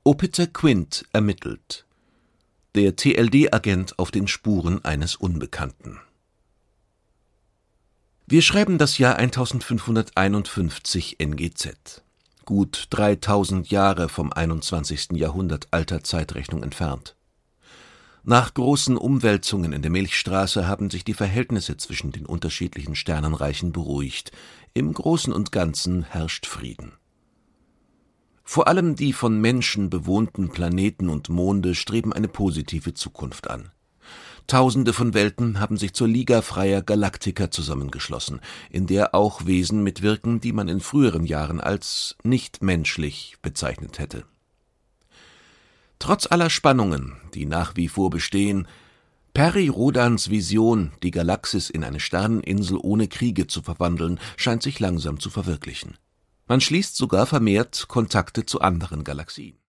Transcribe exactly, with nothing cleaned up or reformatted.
Opiter Quint ermittelt. Der T L D-Agent auf den Spuren eines Unbekannten. Wir schreiben das Jahr eintausendfünfhunderteinundfünfzig N G Z. Gut dreitausend Jahre vom einundzwanzigsten Jahrhundert alter Zeitrechnung entfernt. Nach großen Umwälzungen in der Milchstraße haben sich die Verhältnisse zwischen den unterschiedlichen Sternenreichen beruhigt. Im Großen und Ganzen herrscht Frieden. Vor allem die von Menschen bewohnten Planeten und Monde streben eine positive Zukunft an. Tausende von Welten haben sich zur Liga freier Galaktiker zusammengeschlossen, in der auch Wesen mitwirken, die man in früheren Jahren als nicht-menschlich bezeichnet hätte. Trotz aller Spannungen, die nach wie vor bestehen, Peri Rodans Vision, die Galaxis in eine Sterneninsel ohne Kriege zu verwandeln, scheint sich langsam zu verwirklichen. Man schließt sogar vermehrt Kontakte zu anderen Galaxien.